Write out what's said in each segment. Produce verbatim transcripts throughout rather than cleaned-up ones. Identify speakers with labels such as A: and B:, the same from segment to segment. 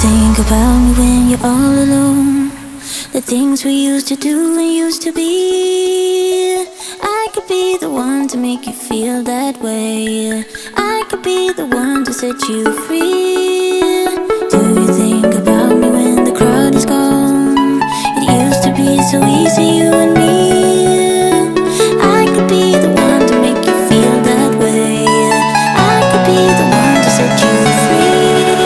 A: think about me when you're all alone? The things we used to do and used to be. I could be the one to make you feel that way. I could be the one to set you free. Do you think about me when the crowd is gone? It used to be so easy, you and me. I could be the one to make you feel that way. I could be the one to set you free.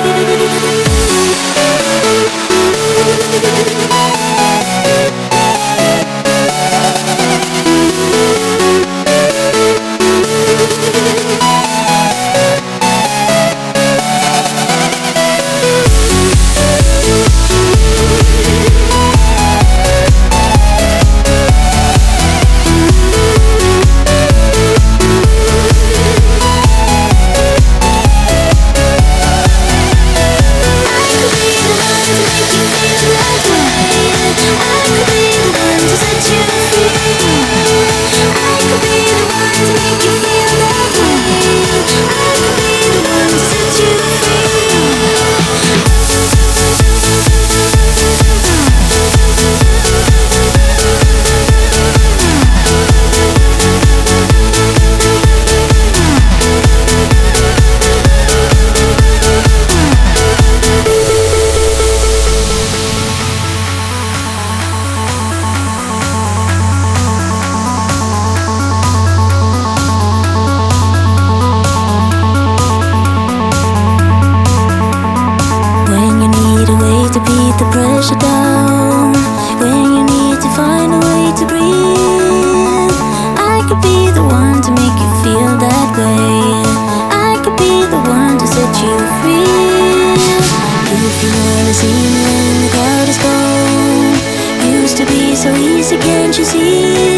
A: The pressure down, when you need to find a way to breathe. I could be the one to make you feel that way. I could be the one to set you free. If you wanna see me when the crowd is gone, used to be so easy, can't you see?